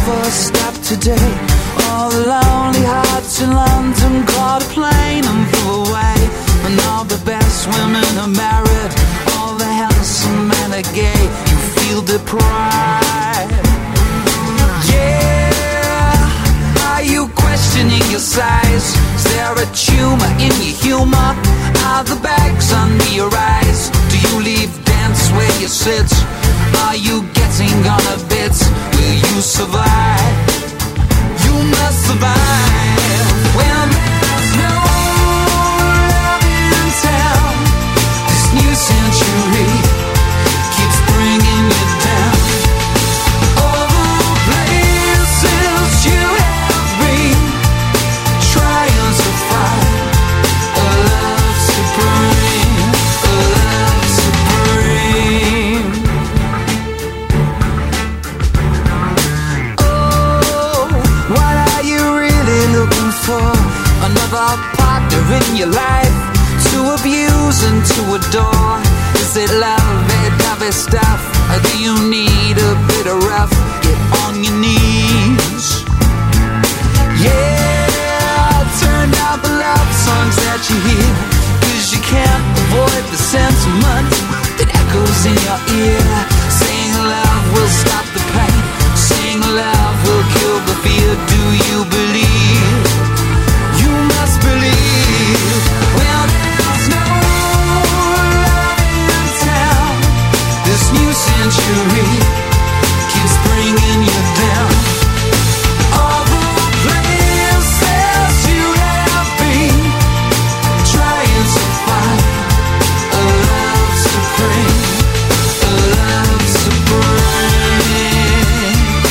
bus stop today. All the lonely hearts in London caught a plane and flew away. And all the best women are married, all the handsome men are gay. You feel deprived. Yeah, are you questioning your size? Is there a tumor in your humor? Are the bags under your eyes? Do you leave dance where you sit? Are you getting on a bit? Will you survive? You must survive. When there's no love in town, this new century keeps bringing you down. All the places you have been, trying to find a love supreme, a love supreme. Oh, what are you really looking for? Another partner in your life to abuse and to adore? Is it lovey-dovey stuff? Or do you need a bit of rough? Get on your knees. Yeah, turn down the love songs that you hear, 'cause you can't avoid the sentiment that echoes in your ear. Saying love will stop the pain, saying love will kill the fear. Do you believe? You must believe. Well, there's no love in town, this new century keeps bringing you down. All the places you have been, trying to find a love supreme, a love supreme.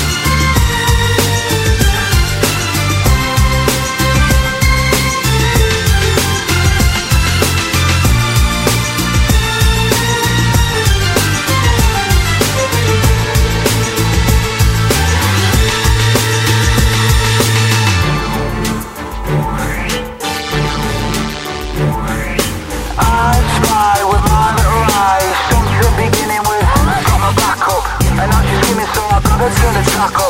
I try with my little eyes, since the beginning with got my back up, and now she's giving, so I gotta turn the track up.